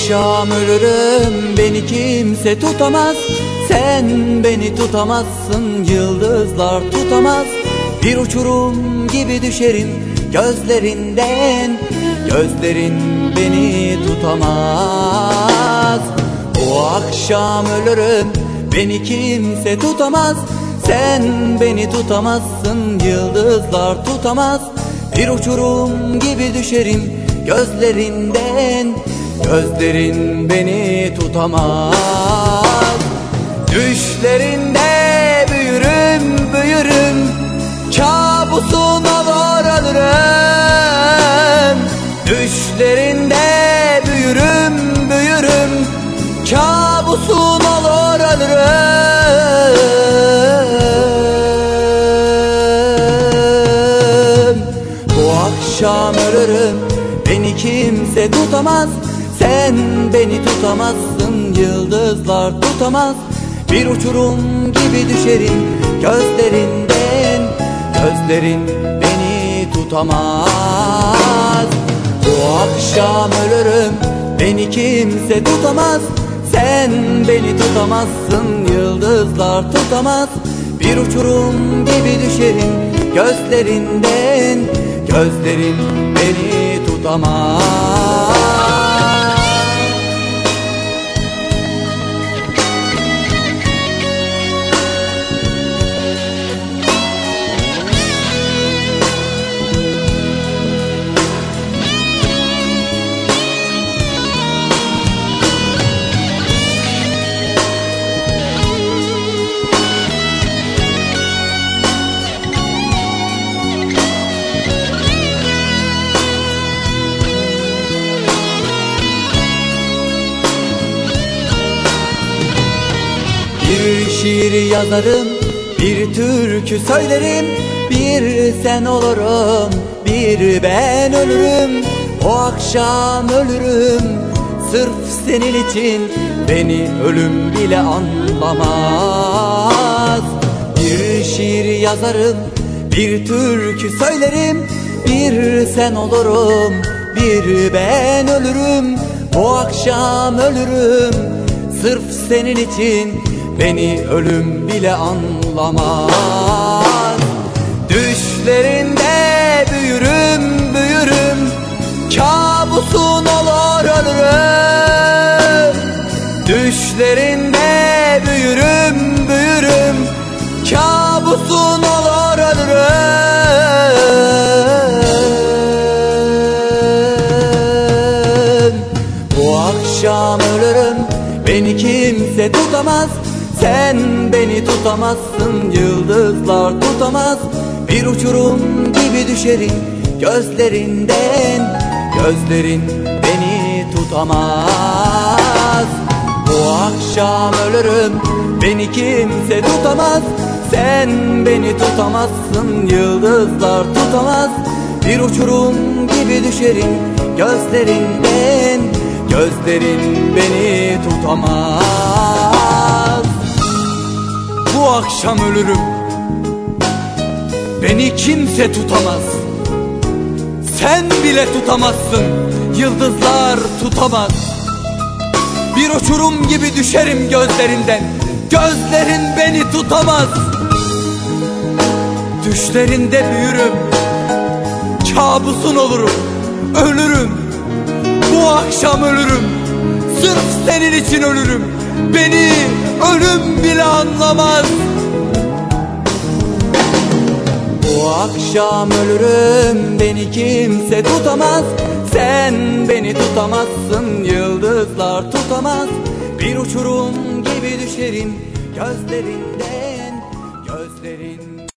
akşam ölürüm, beni kimse tutamaz. Sen beni tutamazsın, yıldızlar tutamaz. Bir uçurum gibi düşerim gözlerinden, gözlerin beni tutamaz. Bu akşam ölürüm, beni kimse tutamaz. Sen beni tutamazsın, yıldızlar tutamaz. Bir uçurum gibi düşerim gözlerinden, gözlerin beni tutamaz. Düşlerinde büyürüm, büyürüm, kabusun olur ölürüm. Düşlerinde büyürüm, büyürüm, kabusun olur ölürüm. Bu akşam ölürüm, beni kimse tutamaz. Sen beni tutamazsın, yıldızlar tutamaz. Bir uçurum gibi düşerim gözlerinden, gözlerin beni tutamaz. Bu akşam ölürüm, beni kimse tutamaz. Sen beni tutamazsın, yıldızlar tutamaz. Bir uçurum gibi düşerim gözlerinden, gözlerin beni tutamaz. Bir şiir yazarım, bir türkü söylerim. Bir sen olurum, bir ben ölürüm. O akşam ölürüm, sırf senin için. Beni ölüm bile anlamaz. Bir şiir yazarım, bir türkü söylerim. Bir sen olurum, bir ben ölürüm. O akşam ölürüm, sırf senin için. Beni ölüm bile anlamaz. Düşlerinde büyürüm, büyürüm, kabusun olur ölürüm. Düşlerinde büyürüm, büyürüm, kabusun olur ölürüm. Bu akşam ölürüm, beni kimse tutamaz. Sen beni tutamazsın, yıldızlar tutamaz. Bir uçurum gibi düşerim gözlerinden, gözlerin beni tutamaz. Bu akşam ölürüm, beni kimse tutamaz. Sen beni tutamazsın, yıldızlar tutamaz. Bir uçurum gibi düşerim gözlerinden, gözlerin beni tutamaz. Bu akşam ölürüm, beni kimse tutamaz. Sen bile tutamazsın, yıldızlar tutamaz. Bir uçurum gibi düşerim gözlerinden, gözlerin beni tutamaz. Düşlerinde büyürüm, kabusun olurum, ölürüm. Bu akşam ölürüm, sırf senin için ölürüm. Beni ölüm bile anlamaz. Bu akşam ölürüm, beni kimse tutamaz. Sen beni tutamazsın, yıldızlar tutamaz. Bir uçurum gibi düşerim gözlerinden, gözlerin